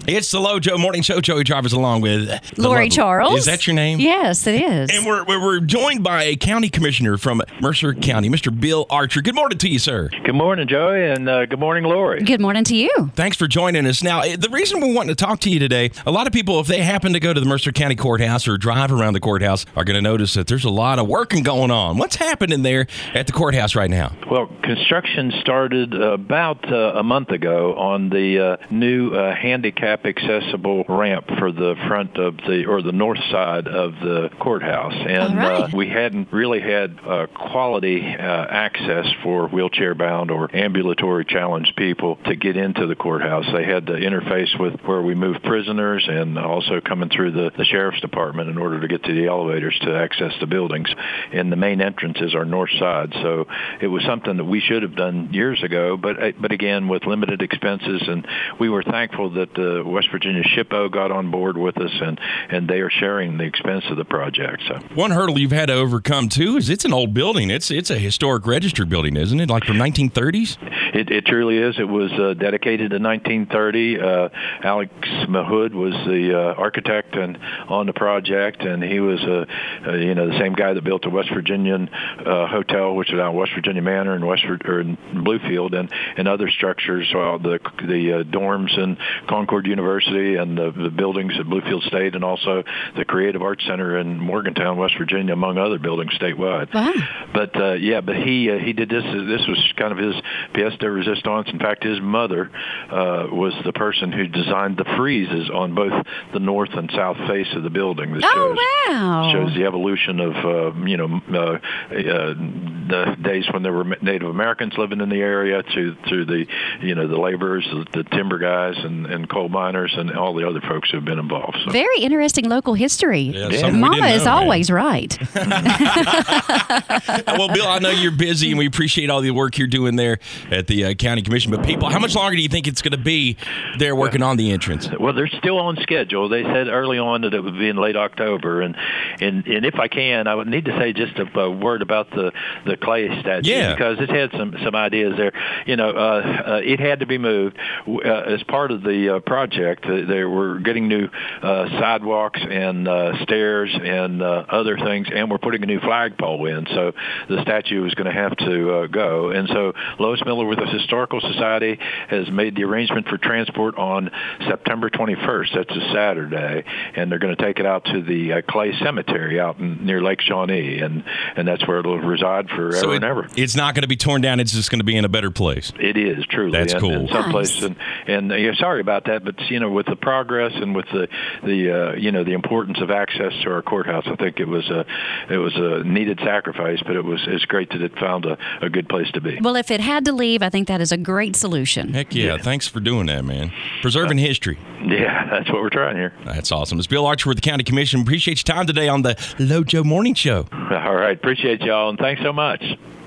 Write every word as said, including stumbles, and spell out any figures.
It's the Lojo Morning Show. Joey Travers along with Lori Charles. Is that your name? Yes, it is. And we're, we're we're joined by a county commissioner from Mercer County, Mister Bill Archer. Good morning to you, sir. Good morning, Joey, and uh, good morning, Lori. Good morning to you. Thanks for joining us. Now, the reason we're wanting to talk to you today, a lot of people, if they happen to go to the Mercer County Courthouse or drive around the courthouse, are going to notice that there's a lot of working going on. What's happening there at the courthouse right now? Well, construction started uh, about uh, a month ago on the uh, new uh, handicap accessible ramp for the front of the, or the north side of the courthouse. And right. uh, we hadn't really had uh, quality uh, access for wheelchair-bound or ambulatory challenged people to get into the courthouse. They had to interface with where we move prisoners and also coming through the, the sheriff's department in order to get to the elevators to access the buildings. And the main entrance is our north side. So it was something that we should have done years ago, but but again, with limited expenses. And we were thankful that the West Virginia SHPO got on board with us, and, and they are sharing the expense of the project. So one hurdle you've had to overcome, too, is it's an old building. It's it's a historic register building, isn't it? Like from nineteen thirties? It, it truly is. It was uh, dedicated in nineteen thirty. Uh, Alex Mahood was the uh, architect and on the project, and he was uh, uh, you know the same guy that built the West Virginian uh, Hotel, which is out West Virginia Manor in West or in Bluefield, and, and other structures, uh, the the uh, dorms in Concord University and the, the buildings at Bluefield State, and also the Creative Arts Center in Morgantown, West Virginia, among other buildings statewide. Wow. But uh, yeah, but he uh, he did this. This was kind of his pièce de résistance. In fact, his mother uh, was the person who designed the friezes on both the north and south face of the building. This oh shows, wow! Shows the evolution of uh, you know uh, uh, the days when there were Native Americans living in the area to to the you know the laborers, the, the timber guys, and, and coal miners, and all the other folks who have been involved. So. Very interesting local history. Yeah, Yeah. Mama is know, always right. Well, Bill, I know you're busy, and we appreciate all the work you're doing there at the uh, county commission. But people, how much longer do you think it's going to be there working on the entrance? Well, they're still on schedule. They said early on that it would be in late October, and and, and if I can, I would need to say just a, a word about the, the clay statue, yeah. because it had some, some ideas there. You know, uh, uh, it had to be moved uh, as part of the uh, project. Uh, they were getting new uh, sidewalks and uh, stairs and uh, other things, and we're putting a new flagpole in, so the statue was going to have to uh, go. And so Lois Miller with the Historical Society has made the arrangement for transport on September twenty-first. That's a Saturday, and they're going to take it out to the uh, Clay Cemetery out in, near Lake Shawnee, and, and that's where it'll reside forever so it, and ever. It's not going to be torn down. It's just going to be in a better place. It is, truly. That's and, cool. And someplace, Nice. and, and uh, yeah, sorry about that, but you know, with the progress and with the the uh, you know the importance of access to our courthouse, I think it was a it was a needed sacrifice, but it was it's great that it found a, a good place to be. Well, if it had to leave, I think that is a great solution. Heck yeah. Yeah. Thanks for doing that, man. Preserving history. Yeah, that's what we're trying here. That's awesome. It's Bill Archer with the County Commission. Appreciate your time today on the Lojo Morning Show. All right, appreciate y'all, and thanks so much.